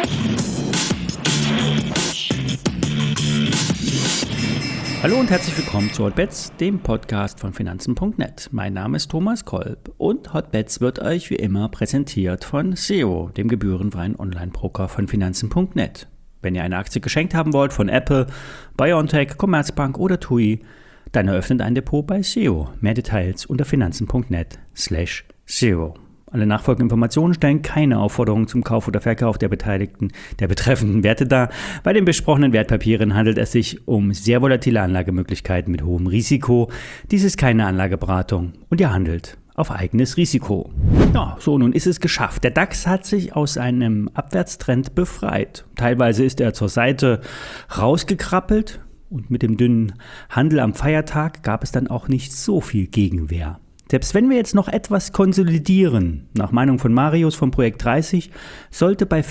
Hallo und herzlich willkommen zu Hotbets, dem Podcast von Finanzen.net. Mein Name ist Thomas Kolb und Hotbets wird euch wie immer präsentiert von SEO, dem gebührenfreien Online-Broker von Finanzen.net. Wenn ihr eine Aktie geschenkt haben wollt von Apple, BioNTech, Commerzbank oder TUI, dann eröffnet ein Depot bei SEO. Mehr Details unter finanzen.net/SEO. Alle nachfolgenden Informationen stellen keine Aufforderung zum Kauf oder Verkauf der betreffenden Werte dar. Bei den besprochenen Wertpapieren handelt es sich um sehr volatile Anlagemöglichkeiten mit hohem Risiko. Dies ist keine Anlageberatung und ihr handelt auf eigenes Risiko. Ja, so, nun ist es geschafft. Der DAX hat sich aus einem Abwärtstrend befreit. Teilweise ist er zur Seite rausgekrabbelt und mit dem dünnen Handel am Feiertag gab es dann auch nicht so viel Gegenwehr. Selbst wenn wir jetzt noch etwas konsolidieren, nach Meinung von Marius vom Projekt 30, sollte bei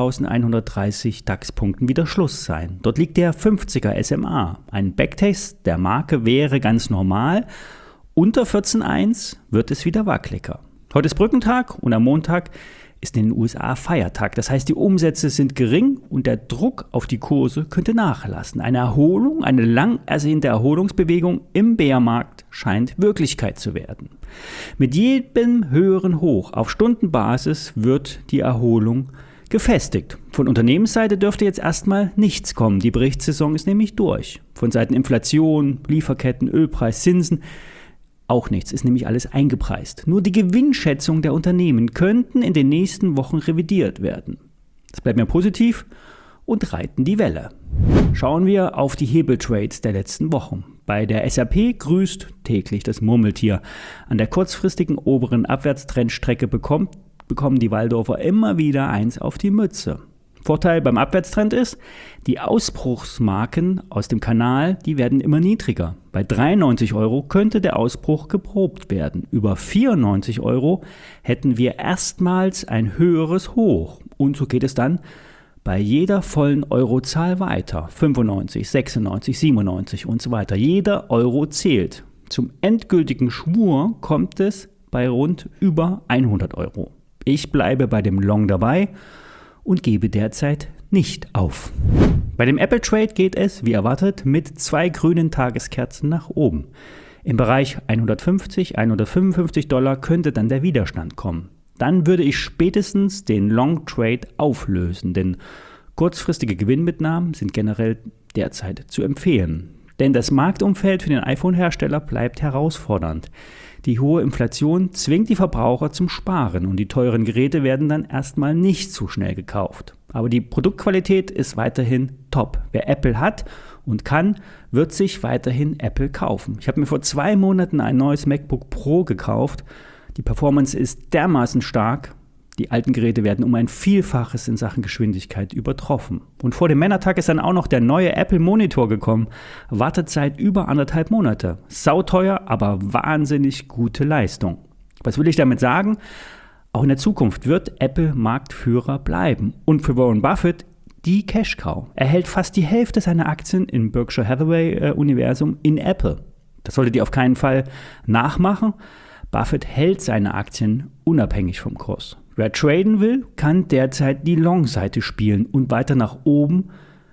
14.130 DAX-Punkten wieder Schluss sein. Dort liegt der 50er SMA. Ein Backtest der Marke wäre ganz normal. Unter 14.1 wird es wieder wackeliger. Heute ist Brückentag und am Montag ist in den USA Feiertag. Das heißt, die Umsätze sind gering und der Druck auf die Kurse könnte nachlassen. Eine Erholung, eine lang ersehnte Erholungsbewegung im Bärmarkt scheint Wirklichkeit zu werden. Mit jedem höheren Hoch auf Stundenbasis wird die Erholung gefestigt. Von Unternehmensseite dürfte jetzt erstmal nichts kommen. Die Berichtssaison ist nämlich durch. Von Seiten Inflation, Lieferketten, Ölpreis, Zinsen auch nichts, ist nämlich alles eingepreist. Nur die Gewinnschätzung der Unternehmen könnten in den nächsten Wochen revidiert werden. Das bleibt mir positiv und reiten die Welle. Schauen wir auf die Hebeltrades der letzten Wochen. Bei der SAP grüßt täglich das Murmeltier. An der kurzfristigen oberen Abwärtstrendstrecke bekommen die Walldorfer immer wieder eins auf die Mütze. Vorteil beim Abwärtstrend ist, die Ausbruchsmarken aus dem Kanal, die werden immer niedriger. Bei 93 € könnte der Ausbruch geprobt werden. Über 94 € hätten wir erstmals ein höheres Hoch. Und so geht es dann bei jeder vollen Eurozahl weiter. 95, 96, 97 und so weiter. Jeder Euro zählt. Zum endgültigen Schwur kommt es bei rund über 100 €. Ich bleibe bei dem Long dabei und gebe derzeit nicht auf. Bei dem Apple Trade geht es, wie erwartet, mit 2 grünen Tageskerzen nach oben. Im Bereich 150, 155 $ könnte dann der Widerstand kommen. Dann würde ich spätestens den Long Trade auflösen, denn kurzfristige Gewinnmitnahmen sind generell derzeit zu empfehlen. Denn das Marktumfeld für den iPhone-Hersteller bleibt herausfordernd. Die hohe Inflation zwingt die Verbraucher zum Sparen und die teuren Geräte werden dann erstmal nicht so schnell gekauft. Aber die Produktqualität ist weiterhin top. Wer Apple hat und kann, wird sich weiterhin Apple kaufen. Ich habe mir vor 2 Monaten ein neues MacBook Pro gekauft. Die Performance ist dermaßen stark. Die alten Geräte werden um ein Vielfaches in Sachen Geschwindigkeit übertroffen. Und vor dem Männertag ist dann auch noch der neue Apple Monitor gekommen. Wartezeit über 1,5 Monate. Sauteuer, aber wahnsinnig gute Leistung. Was will ich damit sagen? Auch in der Zukunft wird Apple Marktführer bleiben. Und für Warren Buffett die Cash-Cow. Er hält fast die Hälfte seiner Aktien im Berkshire Hathaway-Universum in Apple. Das solltet ihr auf keinen Fall nachmachen. Buffett hält seine Aktien unabhängig vom Kurs. Wer traden will, kann derzeit die Long-Seite spielen und weiter oben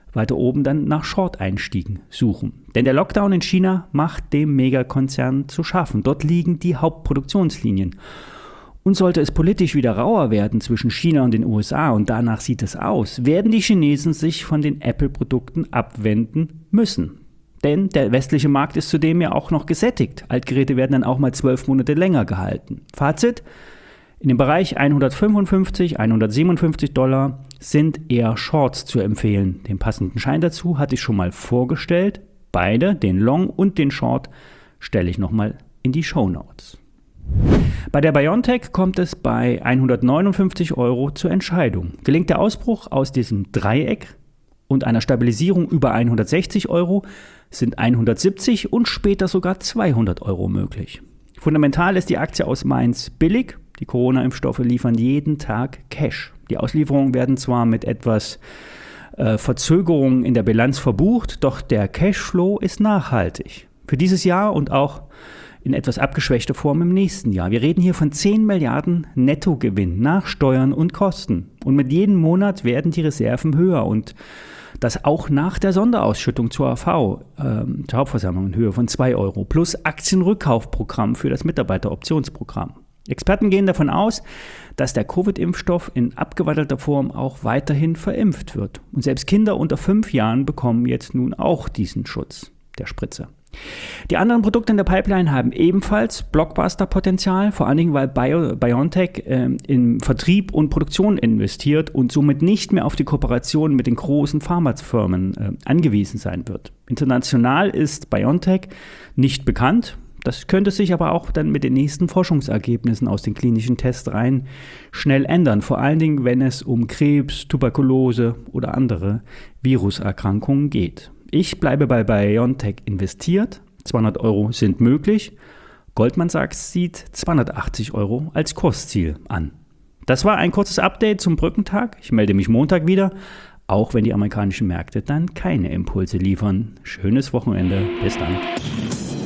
dann nach Short-Einstiegen suchen. Denn der Lockdown in China macht dem Megakonzern zu schaffen. Dort liegen die Hauptproduktionslinien. Und sollte es politisch wieder rauer werden zwischen China und den USA, und danach sieht es aus, werden die Chinesen sich von den Apple-Produkten abwenden müssen. Denn der westliche Markt ist zudem ja auch noch gesättigt. Altgeräte werden dann auch mal 12 Monate länger gehalten. Fazit: In dem Bereich 155, 157 $ sind eher Shorts zu empfehlen. Den passenden Schein dazu hatte ich schon mal vorgestellt. Beide, den Long und den Short, stelle ich nochmal in die Shownotes. Bei der BioNTech kommt es bei 159 € zur Entscheidung. Gelingt der Ausbruch aus diesem Dreieck und einer Stabilisierung über 160 €, sind 170 und später sogar 200 € möglich. Fundamental ist die Aktie aus Mainz billig. Die Corona-Impfstoffe liefern jeden Tag Cash. Die Auslieferungen werden zwar mit etwas Verzögerung in der Bilanz verbucht, doch der Cashflow ist nachhaltig. Für dieses Jahr und auch in etwas abgeschwächter Form im nächsten Jahr. Wir reden hier von 10 Milliarden Nettogewinn nach Steuern und Kosten. Und mit jedem Monat werden die Reserven höher und das auch nach der Sonderausschüttung zur AV, zur Hauptversammlung in Höhe von 2 Euro, plus Aktienrückkaufprogramm für das Mitarbeiteroptionsprogramm. Experten gehen davon aus, dass der Covid-Impfstoff in abgewandelter Form auch weiterhin verimpft wird. Und selbst Kinder unter 5 Jahren bekommen jetzt nun auch diesen Schutz der Spritze. Die anderen Produkte in der Pipeline haben ebenfalls Blockbuster-Potenzial, vor allen Dingen, weil BioNTech in Vertrieb und Produktion investiert und somit nicht mehr auf die Kooperation mit den großen Pharmafirmen angewiesen sein wird. International ist BioNTech nicht bekannt. Das könnte sich aber auch dann mit den nächsten Forschungsergebnissen aus den klinischen Testreihen schnell ändern, vor allen Dingen, wenn es um Krebs, Tuberkulose oder andere Viruserkrankungen geht. Ich bleibe bei BioNTech investiert, 200 Euro sind möglich. Goldman Sachs sieht 280 Euro als Kursziel an. Das war ein kurzes Update zum Brückentag. Ich melde mich Montag wieder, auch wenn die amerikanischen Märkte dann keine Impulse liefern. Schönes Wochenende, bis dann.